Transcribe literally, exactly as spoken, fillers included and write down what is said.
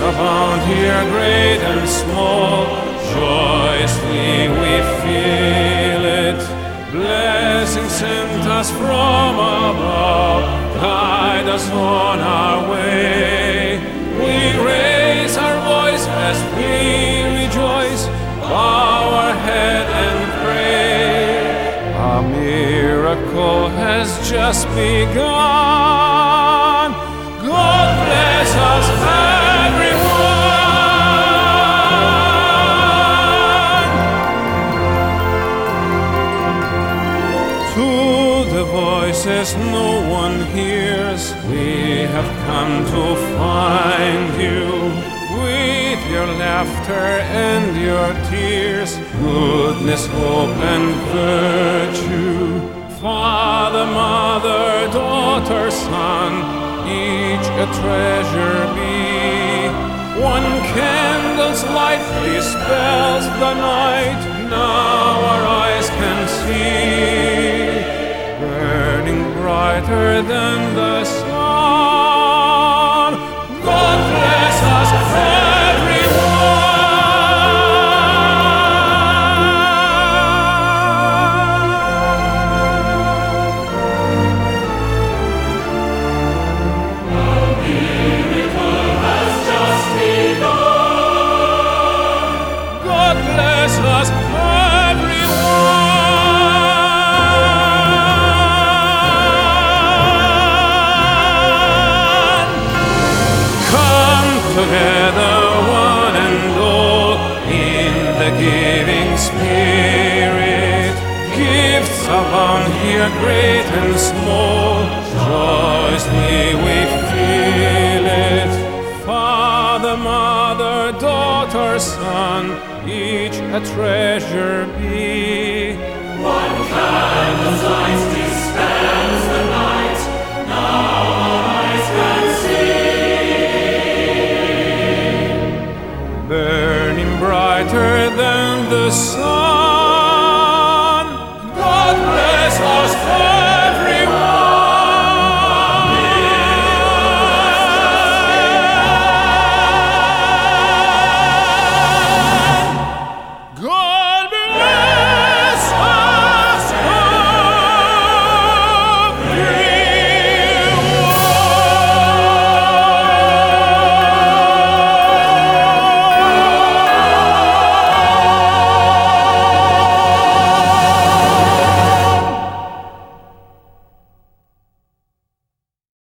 abound here, great and small. Joyously we feel it. Blessings sent us from above, guide us on our way. We raise our voice as we rejoice, bow our head and pray. A miracle has just begun. God bless us, everyone. To the voices no one hears, we have come to find you. With your laughter and your tears, goodness, hope, and virtue. Father, mother, daughter, son, each a treasure be. One candle's light dispels the night, now our eyes can see, burning brighter than the sun. God bless us, bless us, everyone. Come together, one and all, in the giving spirit. Gifts abound here, great and small. Joyously we feel it. Father, mother, daughter, son, each a treasure be. One kind of light